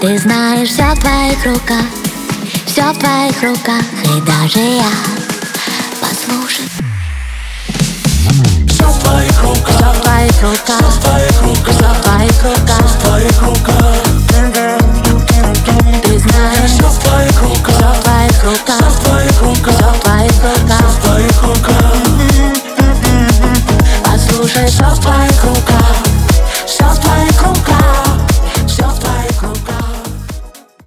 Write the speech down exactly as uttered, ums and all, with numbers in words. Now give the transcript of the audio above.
Ты знаешь, все в твоих руках, все в твоих руках, и даже я. Послушай. Все в твоих руках, все в твоих руках, все в твоих руках, все в твоих руках, все в твоих руках.